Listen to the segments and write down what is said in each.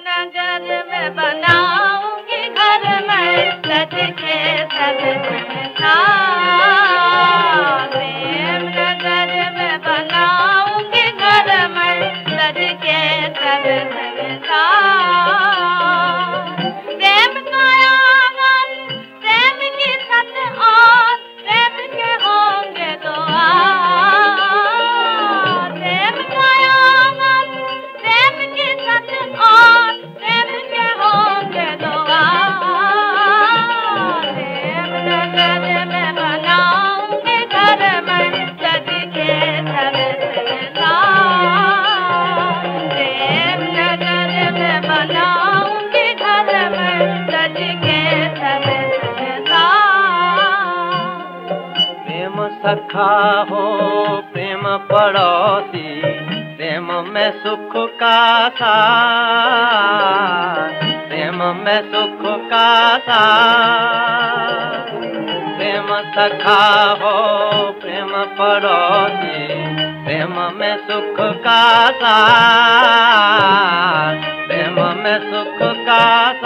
नगर में बनाऊंगी घर में सज के सब संसार। प्रेम नगर में बनाऊंगी घर में सज के सब संसार। प्रेम का आंगन, प्रेम की छत और प्रेम के होंगे द्वार। प्रेम का आंगन, प्रेम की छत और प्रेम के होंगे द्वार। प्रेम नगर में बनाऊंगी घर में सज के सब संसार। प्रेम नगर में बनाऊंगी घर में सज के सब संसार। प्रेम सखा हो प्रेम पड़ोसी, प्रेम में सुख का सार। प्रेम में सुख का सार। प्रेम सखा हो प्रेम पड़ोसी, प्रेम में सुख का सार। प्रेम में सुख का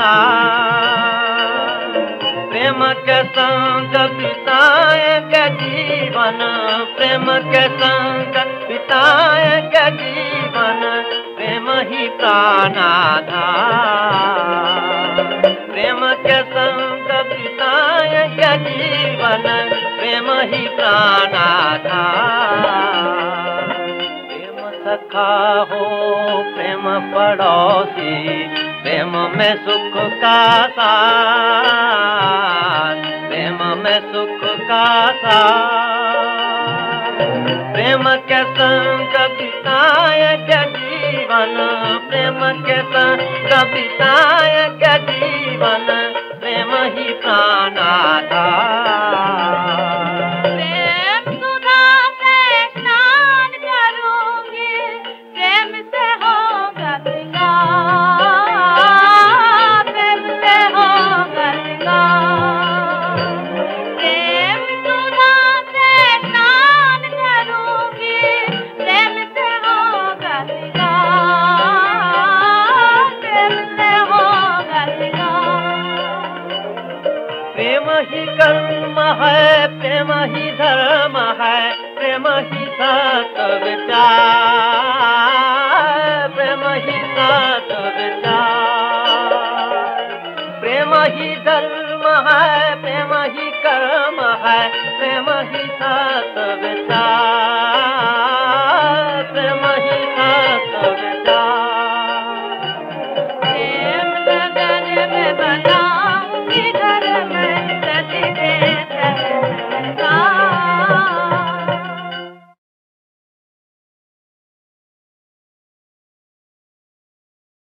सार। प्रेम के संग बिताएंगे जीवन, प्रेम के संग बिताएंगे जीवन। प्रेम ही प्राणाधार। प्रेम के संग बिताएंगे जीवन, प्रेम ही प्राणाधार। प्रेम सखा हो प्रेम पड़ोसी, प्रेम में सुख का सार। प्रेम में सुख का सार। प्रेम के संग बिताएंगे जीवन, प्रेम के संग बिताएंगे जीवन। प्रेम ही प्राणाधार। प्रेम सुधा से स्नान करूंगी, प्रेम से होगा श्रृंगार। प्रेम से होगा श्रृंगार। प्रेम सुधा से स्नान करूंगी, प्रेम से होगा श्रृंगार। प्रेम से होगा श्रृंगार। प्रेम ही कर्म है, प्रेम ही धर्म है, प्रेम ही सत्य विचार। प्रेम ही सत्य विचार। प्रेम ही धर्म है, प्रेम ही कर्म है, प्रेम ही सत्य विचार।